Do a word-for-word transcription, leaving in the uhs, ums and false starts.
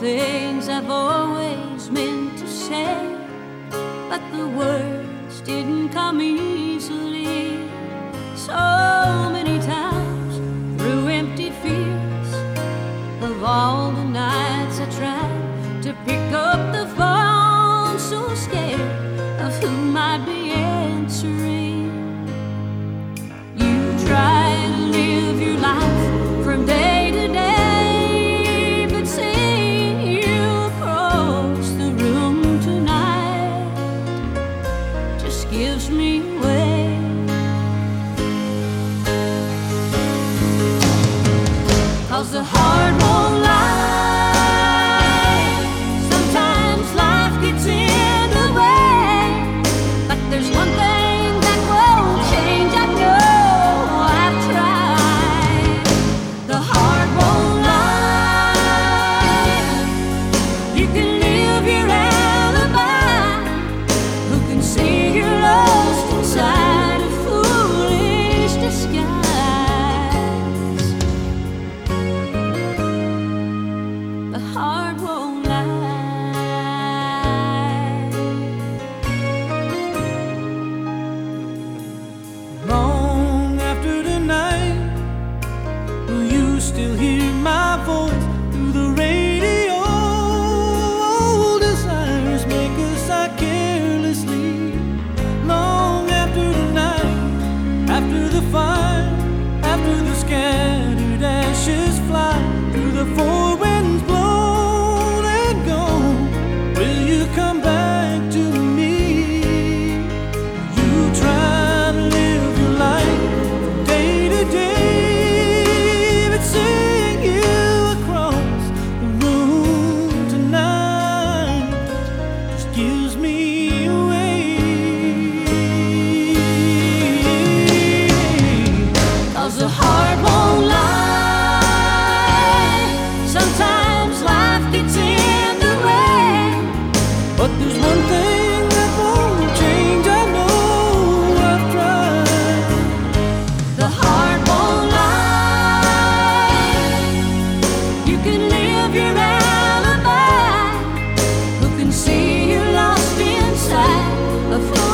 things I've always meant to say, but the words didn't come easily. So many times through empty fears of all the nights I tried to pick up the phone, so scared of who might be answering. You try to live your life from day to day, but seeing you across the room tonight just gives me away. 'Cause the heart won't lie. Sometimes life gets in the way, but there's one thing that won't change. I know I've tried. The heart won't lie. You can live your alibi. Who can see you're lost inside a foolish disguise? The heart won't lie. Long after the night, will you still hear my voice through the radio? Desires make us act carelessly. Long after the night, after the fire, after the scattered ashes fly through the four winds blown and gone, will you come back to me? You try to live your life from day to day, but seeing you across the room tonight just gives me away. 'Cause the heart won't lie. Sometimes life gets in the way, But there's one thing that won't change. I know I've tried. the heart won't lie. You can live your alibi. Who can see you're lost inside a fool